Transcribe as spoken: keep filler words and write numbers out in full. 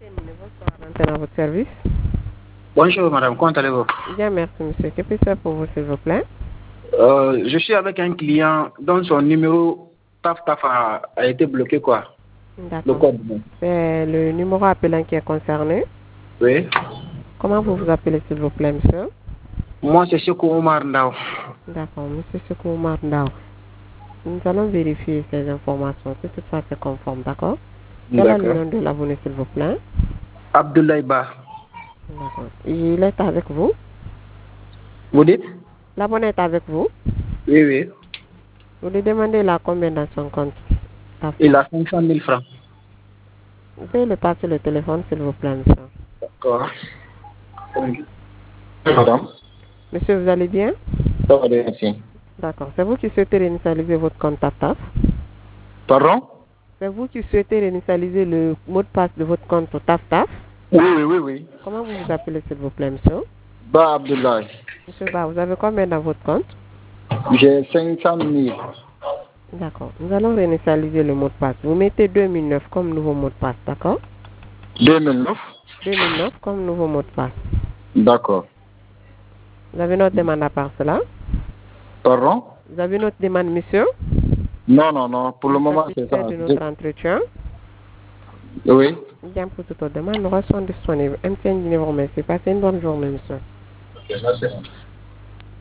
Bonsoir, à votre service. Bonjour madame, comment allez-vous? Bien, merci monsieur. Que puis-je faire pour vous, s'il vous plaît? euh, Je suis avec un client dont son numéro Taf Taf a, a été bloqué quoi. D'accord. C'est le numéro appelant qui est concerné. Oui. Comment vous vous appelez, s'il vous plaît, monsieur? Moi, c'est Sekou Omar Ndao. D'accord, monsieur Sekou Omar Ndao. Nous allons vérifier ces informations, si toutefois c'est conforme, d'accord? Quel est le nom de l'abonné, s'il vous plaît? Abdoulaye Ba. D'accord. Il est avec vous? Vous dites? L'abonné est avec vous? Oui, oui. Vous lui demandez là combien dans son compte? Il a cinq cent mille francs. Vous pouvez le passer le téléphone, s'il vous plaît, monsieur. D'accord. Madame? Monsieur, vous allez bien? Ça va bien, merci. D'accord. C'est vous qui souhaitez réinitialiser votre compte Taf Taf? Pardon? C'est vous qui souhaitez réinitialiser le mot de passe de votre compte Taf Taf? Oui, oui, oui, oui. Comment vous vous appelez, s'il vous plaît, monsieur? Ba Abdoulaye. Monsieur Ba, vous avez combien dans votre compte? J'ai cinq cent mille. D'accord. Nous allons réinitialiser le mot de passe. Vous mettez deux mille neuf comme nouveau mot de passe, d'accord? deux mille neuf? deux mille neuf comme nouveau mot de passe. D'accord. Vous avez notre demande à part cela? Pardon? Vous avez notre demande, monsieur? Non, non, non. Pour le moment, c'est ça. De notre entretien? Oui. Bien, pour toute autre demande, nous restons disponibles. M T N, je vous remercie. Passez une bonne journée, monsieur. Ok, merci.